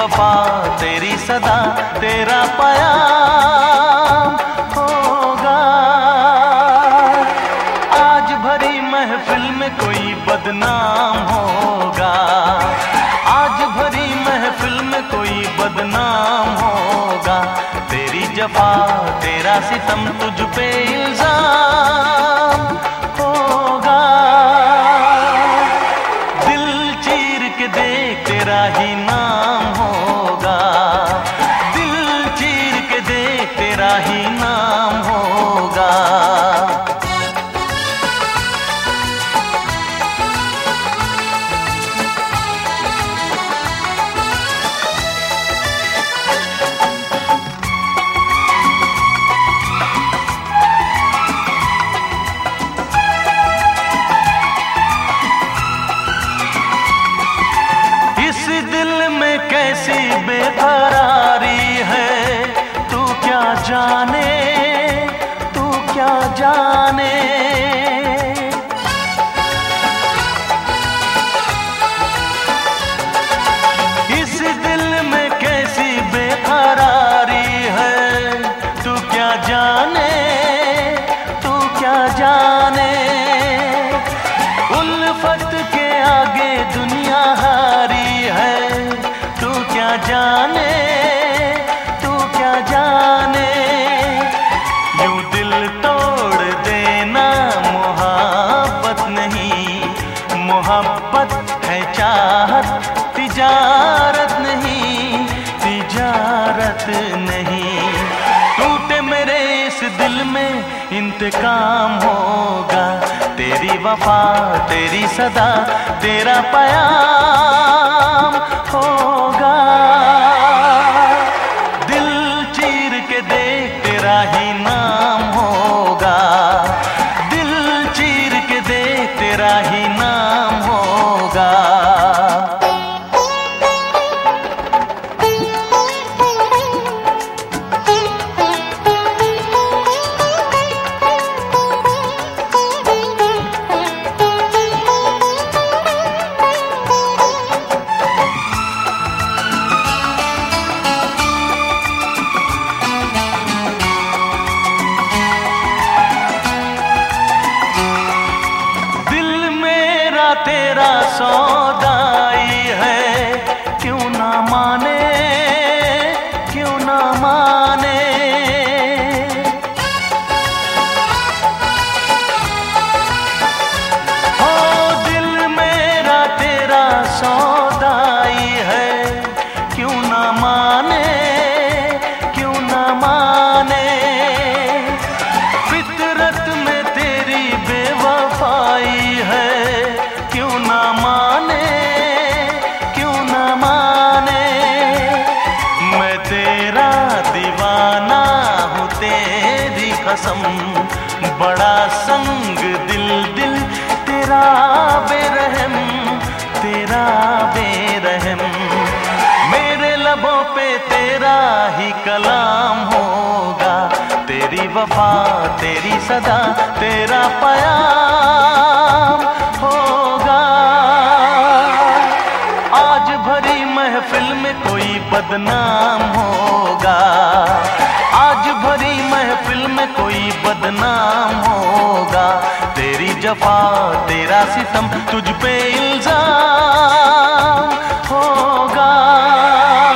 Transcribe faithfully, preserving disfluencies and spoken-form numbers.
वफा तेरी सदा तेरा प्याम होगा। आज भरी महफिल में कोई बदनाम होगा, आज भरी महफिल में कोई बदनाम होगा। तेरी जफा तेरा सितम तुझ पे इल्जाम होगा। दिल चीर के देख तेरा ही नाम होगा, दिल चीर के देख तेरा ही नाम होगा। कैसी बेकरारी है तू क्या जाने, तू क्या जाने। इस दिल में कैसी बेकरारी है तू क्या जाने, तू क्या जाने। उल्फत के आगे दुनिया हारी है तू क्या जाने, तू क्या जाने। यूं दिल तोड़ देना मोहब्बत नहीं, मोहब्बत है चाहत तिजारत नहीं, तिजारत नहीं। टूटे मेरे इस दिल में इंतकाम होगा। तेरी वफा तेरी सदा तेरा प्याम होगा। दिल चीर के देख तेरा ही नाम होगा, दिल चीर के देख तेरा ही नाम होगा। तेरा सौदाई है क्यों ना माने, क्यों ना माने। हो दिल मेरा तेरा सौदाई है क्यों ना माने, क्यों ना माने। फितरत में तेरी बेवफाई है क्यों ना माने, क्यों ना माने। मैं तेरा दीवाना हूँ तेरी कसम, बड़ा संग दिल दिल तेरा बेरहम, तेरा बेरहम। मेरे लबों पे तेरा ही कलाम होगा। तेरी वफा तेरी सदा तेरा प्याम होगा। आज भरी महफिल में कोई बदनाम होगा, आज भरी महफिल में कोई बदनाम होगा। तेरी जफा तेरा सितम तुझ पे इल्जाम होगा।